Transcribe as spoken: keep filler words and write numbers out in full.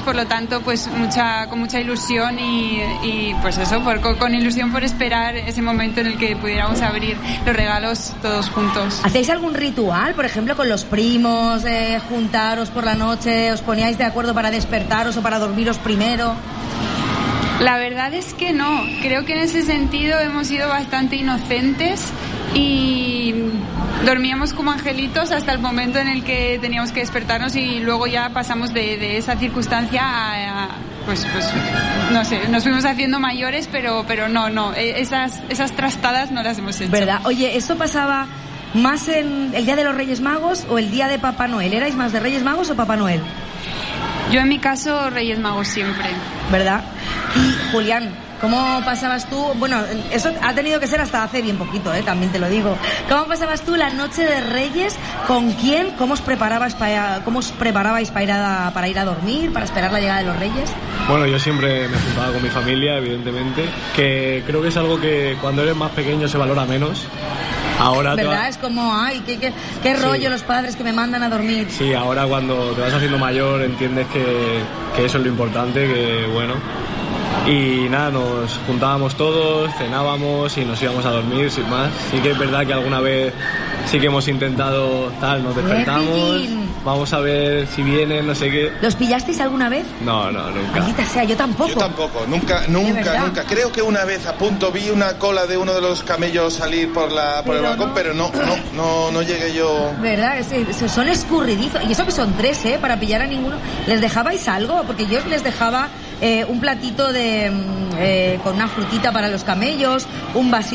por lo tanto, pues mucha, con mucha ilusión y, y pues eso, por, con, con ilusión por esperar ese momento en el que pudiéramos abrir los regalos todos juntos. ¿Hacéis algún ritual, por ejemplo, con los primos, eh, juntaros por la noche, os poníais de acuerdo para despertaros o para dormiros primero? La verdad es que no, creo que en ese sentido hemos sido bastante inocentes y dormíamos como angelitos hasta el momento en el que teníamos que despertarnos y luego ya pasamos de, de esa circunstancia a, a pues, pues, no sé, nos fuimos haciendo mayores, pero, pero no, no, esas, esas trastadas no las hemos hecho. ¿Verdad? Oye, ¿esto pasaba más en el Día de los Reyes Magos o el Día de Papá Noel? ¿Erais más de Reyes Magos o Papá Noel? Yo en mi caso, Reyes Magos siempre. ¿Verdad? Y Julián, ¿cómo pasabas tú? Bueno, eso ha tenido que ser hasta hace bien poquito, ¿eh? También te lo digo. ¿Cómo pasabas tú la noche de Reyes? ¿Con quién? ¿Cómo os preparabais para, cómo os preparabais para ir a, para ir a dormir, para esperar la llegada de los Reyes? Bueno, yo siempre me juntaba con mi familia, evidentemente, que creo que es algo que cuando eres más pequeño se valora menos. Ahora ¿verdad? Va... Es como, ay, qué, qué, qué rollo sí. Los padres que me mandan a dormir. Sí, ahora cuando te vas haciendo mayor entiendes que, que eso es lo importante, que bueno. Y nada, nos juntábamos todos, cenábamos y nos íbamos a dormir sin más. Sí que es verdad que alguna vez sí que hemos intentado tal, nos despertamos, vamos a ver si vienen, no sé qué. ¿Los pillasteis alguna vez? No, no, nunca. Maldita sea, yo tampoco. Yo tampoco, nunca, nunca, nunca. Creo que una vez a punto vi una cola de uno de los camellos salir por la por pero el balcón, no. pero no, no, no, no llegué yo. ¿Verdad? Es, es, son escurridizos. Y eso que son tres, ¿eh? Para pillar a ninguno. ¿Les dejabais algo? Porque yo les dejaba eh, un platito de eh, con una frutita para los camellos, un vasito